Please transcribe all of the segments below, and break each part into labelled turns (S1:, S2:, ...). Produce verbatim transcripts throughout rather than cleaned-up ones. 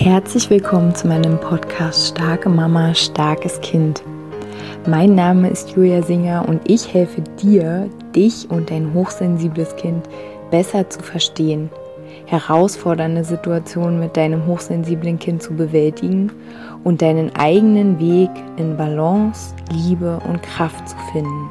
S1: Herzlich willkommen zu meinem Podcast Starke Mama, starkes Kind. Mein Name ist Julia Singer und ich helfe dir, dich und dein hochsensibles Kind besser zu verstehen, herausfordernde Situationen mit deinem hochsensiblen Kind zu bewältigen und deinen eigenen Weg in Balance, Liebe und Kraft zu finden.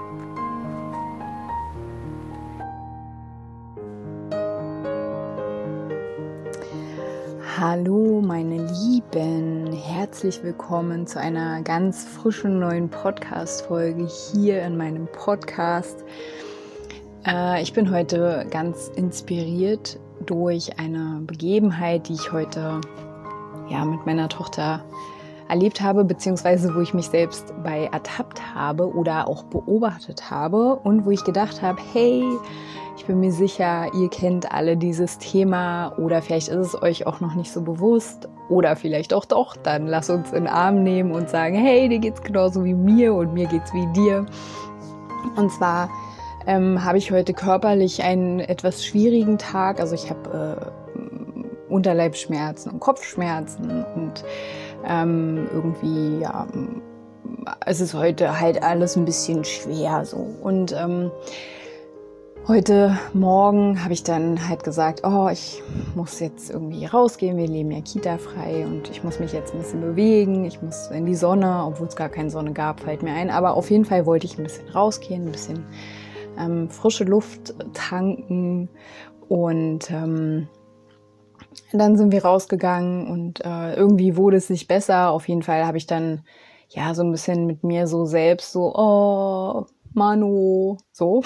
S1: Hallo meine Lieben, herzlich willkommen zu einer ganz frischen neuen Podcast-Folge hier in meinem Podcast. Äh, ich bin heute ganz inspiriert durch eine Begebenheit, die ich heute ja, mit meiner Tochter erlebt habe, beziehungsweise wo ich mich selbst bei ertappt habe oder auch beobachtet habe und wo ich gedacht habe, hey, ich bin mir sicher, ihr kennt alle dieses Thema oder vielleicht ist es euch auch noch nicht so bewusst oder vielleicht auch doch, dann lasst uns in den Arm nehmen und sagen, hey, dir geht's genauso wie mir und mir geht's wie dir. Und zwar ähm, habe ich heute körperlich einen etwas schwierigen Tag, also ich habe äh, Unterleibsschmerzen und Kopfschmerzen und ähm, irgendwie, ja, es ist heute halt alles ein bisschen schwer so und ähm, Heute Morgen habe ich dann halt gesagt, oh, ich muss jetzt irgendwie rausgehen, wir leben ja Kita-frei und ich muss mich jetzt ein bisschen bewegen, ich muss in die Sonne, obwohl es gar keine Sonne gab, fällt mir ein. Aber auf jeden Fall wollte ich ein bisschen rausgehen, ein bisschen ähm, frische Luft tanken und ähm, dann sind wir rausgegangen und äh, irgendwie wurde es nicht besser. Auf jeden Fall habe ich dann ja so ein bisschen mit mir so selbst so, oh, Manu, so.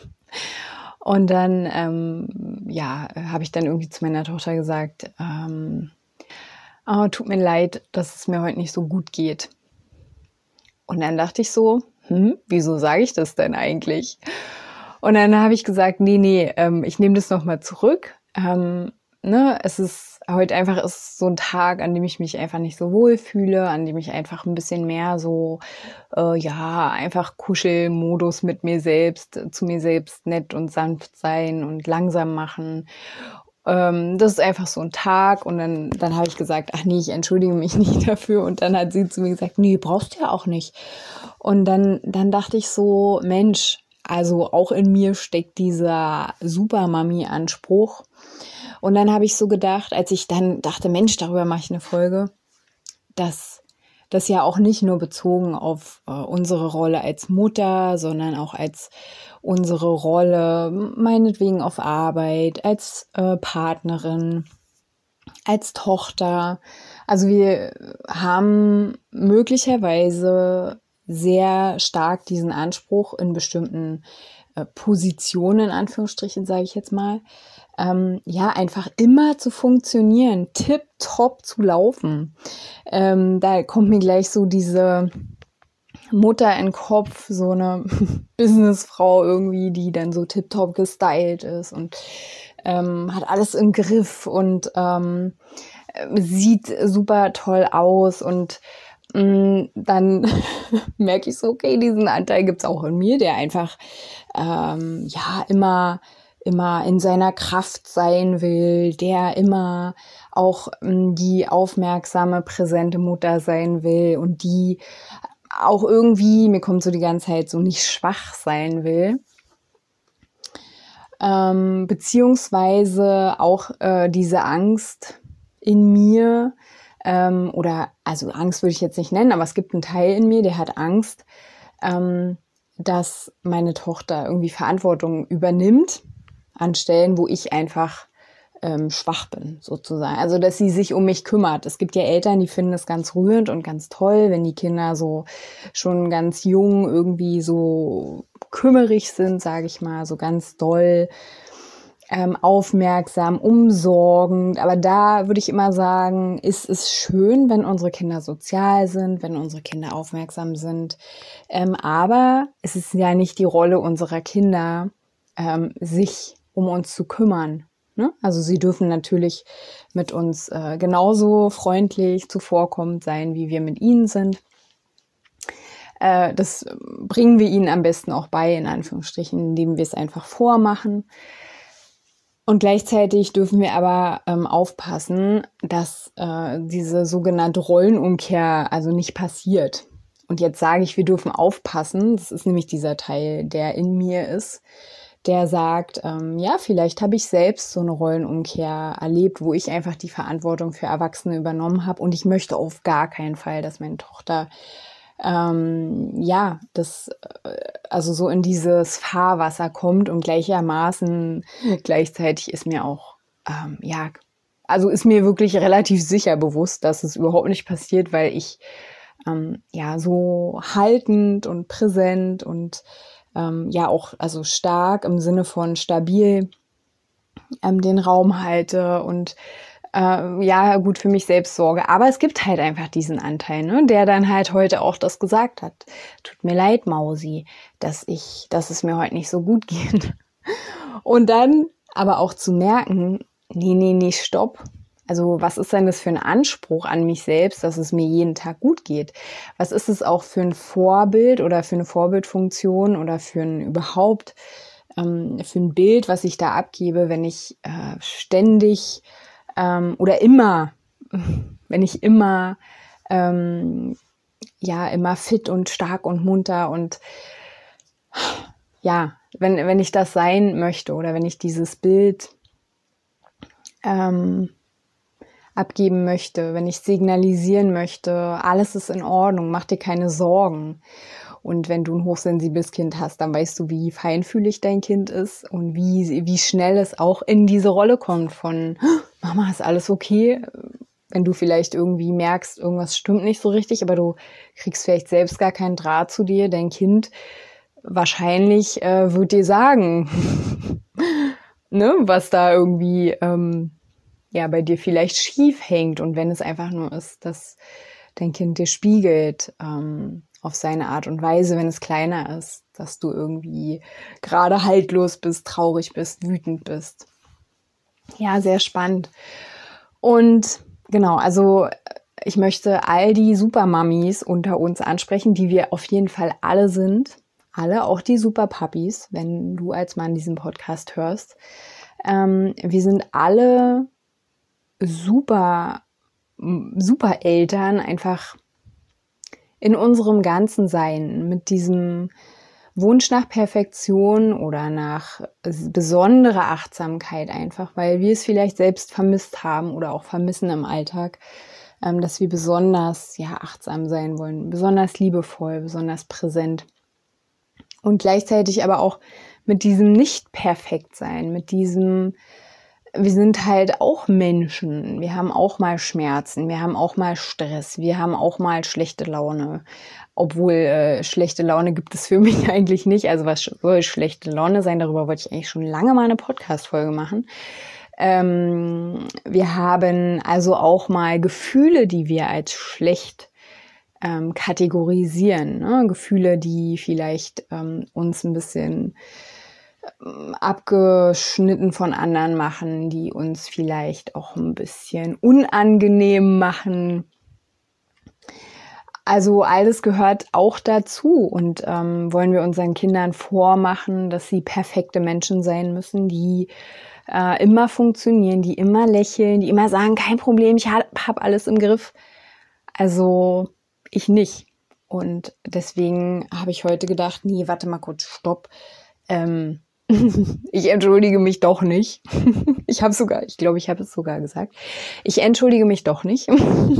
S1: Und dann, ähm, ja, habe ich dann irgendwie zu meiner Tochter gesagt, ähm, oh, tut mir leid, dass es mir heute nicht so gut geht. Und dann dachte ich so, hm, wieso sage ich das denn eigentlich? Und dann habe ich gesagt, nee, nee, ähm, ich nehme das nochmal zurück. Ähm, ne, es ist heute einfach ist so ein Tag, an dem ich mich einfach nicht so wohl fühle, an dem ich einfach ein bisschen mehr so, äh, ja, einfach Kuschelmodus mit mir selbst, zu mir selbst nett und sanft sein und langsam machen. Ähm, das ist einfach so ein Tag und dann, dann habe ich gesagt, ach nee, ich entschuldige mich nicht dafür und dann hat sie zu mir gesagt, nee, brauchst du ja auch nicht. Und dann, dann dachte ich so, Mensch, also auch in mir steckt dieser Super-Mami-Anspruch. Und dann habe ich so gedacht, als ich dann dachte, Mensch, darüber mache ich eine Folge, dass das ja auch nicht nur bezogen auf äh, unsere Rolle als Mutter, sondern auch als unsere Rolle, meinetwegen auf Arbeit, als äh, Partnerin, als Tochter. Also wir haben möglicherweise sehr stark diesen Anspruch in bestimmten äh, Positionen, in Anführungsstrichen, sage ich jetzt mal, ähm, ja, einfach immer zu funktionieren, tipptopp zu laufen. Ähm, da kommt mir gleich so diese Mutter in den Kopf, so eine Businessfrau irgendwie, die dann so tipptopp gestylt ist und ähm, hat alles im Griff und ähm, sieht super toll aus und mh, dann merke ich so, okay, diesen Anteil gibt's auch in mir, der einfach ähm, ja immer immer in seiner Kraft sein will, der immer auch mh, die aufmerksame, präsente Mutter sein will und die auch irgendwie, mir kommt so die ganze Zeit so nicht schwach sein will. Ähm, beziehungsweise auch äh, diese Angst in mir, ähm, oder, also Angst würde ich jetzt nicht nennen, aber es gibt einen Teil in mir, der hat Angst, ähm, dass meine Tochter irgendwie Verantwortung übernimmt an Stellen, wo ich einfach ähm, schwach bin, sozusagen. Also, dass sie sich um mich kümmert. Es gibt ja Eltern, die finden es ganz rührend und ganz toll, wenn die Kinder so schon ganz jung irgendwie so kümmerig sind, sage ich mal, so ganz doll, ähm, aufmerksam, umsorgend. Aber da würde ich immer sagen, ist es schön, wenn unsere Kinder sozial sind, wenn unsere Kinder aufmerksam sind. Ähm, aber es ist ja nicht die Rolle unserer Kinder, ähm, sich um uns zu kümmern. Ne? Also sie dürfen natürlich mit uns äh, genauso freundlich zuvorkommend sein, wie wir mit ihnen sind. Äh, das bringen wir ihnen am besten auch bei, in Anführungsstrichen, indem wir es einfach vormachen. Und gleichzeitig dürfen wir aber ähm, aufpassen, dass äh, diese sogenannte Rollenumkehr also nicht passiert. Und jetzt sage ich, wir dürfen aufpassen. Das ist nämlich dieser Teil, der in mir ist, der sagt, ähm, ja, vielleicht habe ich selbst so eine Rollenumkehr erlebt, wo ich einfach die Verantwortung für Erwachsene übernommen habe. Und ich möchte auf gar keinen Fall, dass meine Tochter ähm, ja, das also so in dieses Fahrwasser kommt, und gleichermaßen gleichzeitig ist mir auch, ähm, ja, also ist mir wirklich relativ sicher bewusst, dass es überhaupt nicht passiert, weil ich ähm, ja so haltend und präsent und ähm, ja auch also stark im Sinne von stabil ähm, den Raum halte und äh, ja gut für mich selbst sorge. Aber es gibt halt einfach diesen Anteil, ne, der dann halt heute auch das gesagt hat. Tut mir leid, Mausi, dass ich, dass es mir heute nicht so gut geht. Und dann aber auch zu merken, nee, nee, nee, stopp. Also was ist denn das für ein Anspruch an mich selbst, dass es mir jeden Tag gut geht? Was ist es auch für ein Vorbild oder für eine Vorbildfunktion oder für ein überhaupt ähm, für ein Bild, was ich da abgebe, wenn ich äh, ständig ähm, oder immer, wenn ich immer ähm, ja immer fit und stark und munter und ja, wenn wenn ich das sein möchte oder wenn ich dieses Bild ähm, abgeben möchte, wenn ich signalisieren möchte, alles ist in Ordnung, mach dir keine Sorgen. Und wenn du ein hochsensibles Kind hast, dann weißt du, wie feinfühlig dein Kind ist und wie, wie schnell es auch in diese Rolle kommt von Mama, ist alles okay? Wenn du vielleicht irgendwie merkst, irgendwas stimmt nicht so richtig, aber du kriegst vielleicht selbst gar keinen Draht zu dir, dein Kind wahrscheinlich äh, wird dir sagen, ne, was da irgendwie ähm, ja bei dir vielleicht schief hängt. Und wenn es einfach nur ist, dass dein Kind dir spiegelt, ähm, auf seine Art und Weise, wenn es kleiner ist, dass du irgendwie gerade haltlos bist, traurig bist, wütend bist. Ja, sehr spannend. Und genau, also ich möchte all die Supermamis unter uns ansprechen, die wir auf jeden Fall alle sind. Alle, auch die Superpapis, wenn du als Mann diesen Podcast hörst. Ähm, wir sind alle super, super Eltern, einfach in unserem ganzen Sein, mit diesem Wunsch nach Perfektion oder nach besonderer Achtsamkeit einfach, weil wir es vielleicht selbst vermisst haben oder auch vermissen im Alltag, dass wir besonders ja achtsam sein wollen, besonders liebevoll, besonders präsent. Und gleichzeitig aber auch mit diesem Nicht-Perfekt-Sein, mit diesem, wir sind halt auch Menschen, wir haben auch mal Schmerzen, wir haben auch mal Stress, wir haben auch mal schlechte Laune. Obwohl äh, schlechte Laune gibt es für mich eigentlich nicht. Also was soll schlechte Laune sein? Darüber wollte ich eigentlich schon lange mal eine Podcast-Folge machen. Ähm, wir haben also auch mal Gefühle, die wir als schlecht ähm, kategorisieren. Ne? Gefühle, die vielleicht ähm, uns ein bisschen ähm, abgeschnitten von anderen machen, die uns vielleicht auch ein bisschen unangenehm machen. Also alles gehört auch dazu, und ähm, wollen wir unseren Kindern vormachen, dass sie perfekte Menschen sein müssen, die äh, immer funktionieren, die immer lächeln, die immer sagen, kein Problem, ich habe hab alles im Griff. Also ich nicht. Und deswegen habe ich heute gedacht, nee, warte mal kurz, stopp. Ähm, ich entschuldige mich doch nicht. Ich habe sogar, ich glaube, ich habe es sogar gesagt. Ich entschuldige mich doch nicht.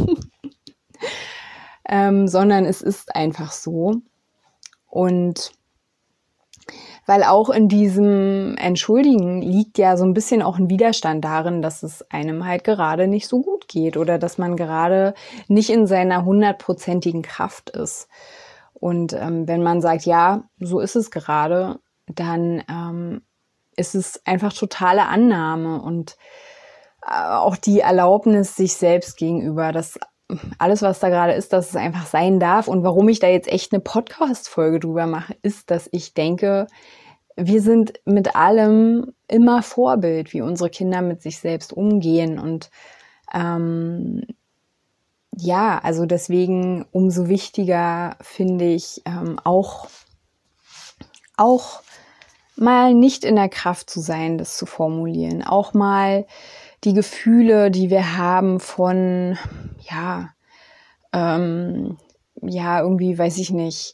S1: Ähm, sondern es ist einfach so. Und weil auch in diesem Entschuldigen liegt ja so ein bisschen auch ein Widerstand darin, dass es einem halt gerade nicht so gut geht oder dass man gerade nicht in seiner hundertprozentigen Kraft ist. Und ähm, wenn man sagt, ja, so ist es gerade, dann ähm, ist es einfach totale Annahme und äh, auch die Erlaubnis sich selbst gegenüber, dass alles, was da gerade ist, dass es einfach sein darf. Und warum ich da jetzt echt eine Podcast-Folge drüber mache, ist, dass ich denke, wir sind mit allem immer Vorbild, wie unsere Kinder mit sich selbst umgehen. Und ähm, ja, also deswegen umso wichtiger finde ich ähm, auch, auch mal nicht in der Kraft zu sein, das zu formulieren. Auch mal die Gefühle, die wir haben von, ja, ähm, ja, irgendwie, weiß ich nicht,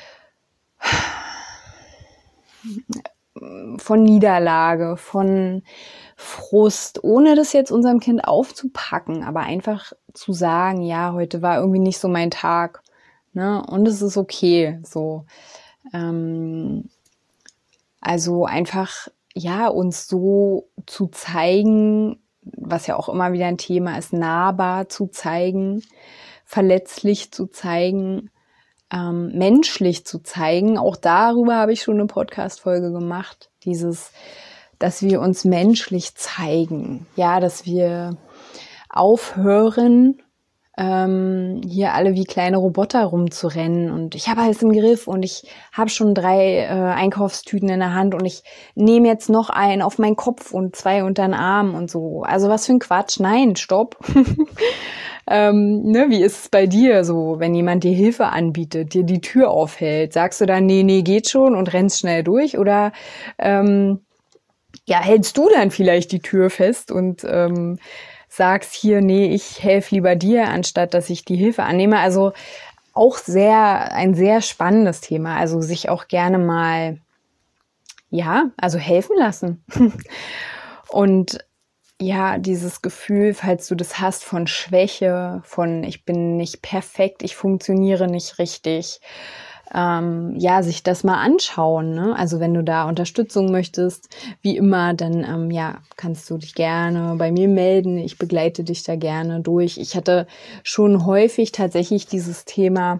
S1: von Niederlage, von Frust, ohne das jetzt unserem Kind aufzupacken, aber einfach zu sagen, ja, heute war irgendwie nicht so mein Tag, ne? Und es ist okay, so. Ähm, also einfach, ja, uns so zu zeigen, was ja auch immer wieder ein Thema ist, nahbar zu zeigen, verletzlich zu zeigen, ähm, menschlich zu zeigen. Auch darüber habe ich schon eine Podcast-Folge gemacht. Dieses, dass wir uns menschlich zeigen. Ja, dass wir aufhören, ähm, hier alle wie kleine Roboter rumzurennen. Und ich habe alles im Griff und ich habe schon drei äh, Einkaufstüten in der Hand und ich nehme jetzt noch einen auf meinen Kopf und zwei unter den Arm und so. Also was für ein Quatsch. Nein, stopp. Ähm, ne, wie ist es bei dir so, wenn jemand dir Hilfe anbietet, dir die Tür aufhält? Sagst du dann, nee, nee, geht schon und rennst schnell durch? Oder ähm, ja, hältst du dann vielleicht die Tür fest und ähm, sagst hier, nee, ich helfe lieber dir, anstatt dass ich die Hilfe annehme? Also auch sehr, ein sehr spannendes Thema. Also sich auch gerne mal, ja, also helfen lassen. Und ja, dieses Gefühl, falls du das hast, von Schwäche, von ich bin nicht perfekt, ich funktioniere nicht richtig, ähm, ja, sich das mal anschauen, ne? Also wenn du da Unterstützung möchtest, wie immer, dann ähm, ja, kannst du dich gerne bei mir melden. Ich begleite dich da gerne durch. Ich hatte schon häufig tatsächlich dieses Thema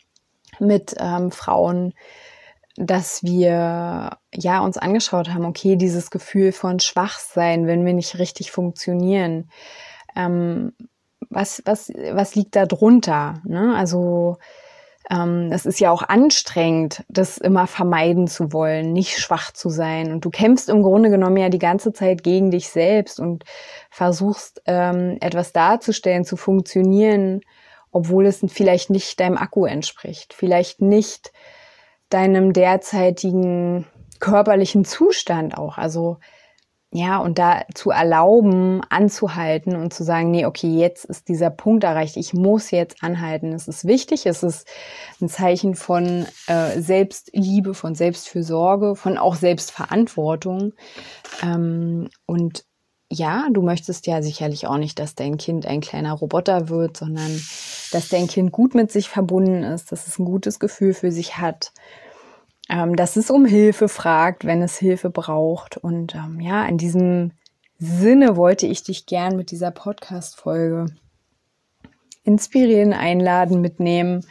S1: mit ähm, Frauen, dass wir ja uns angeschaut haben, okay, dieses Gefühl von Schwachsein, wenn wir nicht richtig funktionieren, ähm, was was was liegt da drunter? Ne? Also ähm, es ist ja auch anstrengend, das immer vermeiden zu wollen, nicht schwach zu sein. Und du kämpfst im Grunde genommen ja die ganze Zeit gegen dich selbst und versuchst ähm, etwas darzustellen, zu funktionieren, obwohl es vielleicht nicht deinem Akku entspricht, vielleicht nicht deinem derzeitigen körperlichen Zustand auch. Also ja, und da zu erlauben, anzuhalten und zu sagen, nee, okay, jetzt ist dieser Punkt erreicht, ich muss jetzt anhalten. Es ist wichtig, es ist ein Zeichen von äh, Selbstliebe, von Selbstfürsorge, von auch Selbstverantwortung. Ähm, und ja, du möchtest ja sicherlich auch nicht, dass dein Kind ein kleiner Roboter wird, sondern dass dein Kind gut mit sich verbunden ist, dass es ein gutes Gefühl für sich hat, ähm, dass es um Hilfe fragt, wenn es Hilfe braucht. Und ähm, ja, in diesem Sinne wollte ich dich gern mit dieser Podcast-Folge inspirieren, einladen, mitnehmen.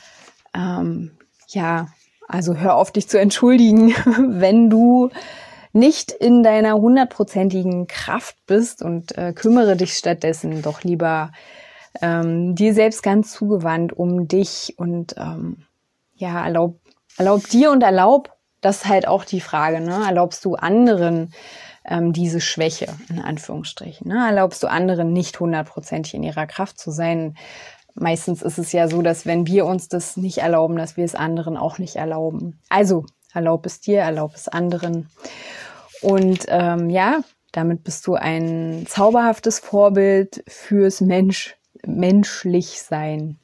S1: Ähm, ja, also hör auf, dich zu entschuldigen, wenn du nicht in deiner hundertprozentigen Kraft bist und äh, kümmere dich stattdessen doch lieber ähm, dir selbst ganz zugewandt um dich und ähm, ja, erlaub, erlaub dir und erlaub, das ist halt auch die Frage, ne? Erlaubst du anderen ähm, diese Schwäche, in Anführungsstrichen, ne? Erlaubst du anderen nicht hundertprozentig in ihrer Kraft zu sein? Meistens ist es ja so, dass wenn wir uns das nicht erlauben, dass wir es anderen auch nicht erlauben. Also erlaub es dir, erlaub es anderen. Und ähm, ja, damit bist du ein zauberhaftes Vorbild fürs Mensch, Menschlichsein.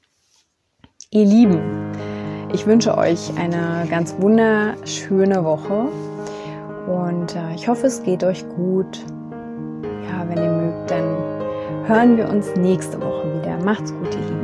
S1: Ihr Lieben, ich wünsche euch eine ganz wunderschöne Woche und äh, ich hoffe, es geht euch gut. Ja, wenn ihr mögt, dann hören wir uns nächste Woche wieder. Macht's gut, ihr Lieben.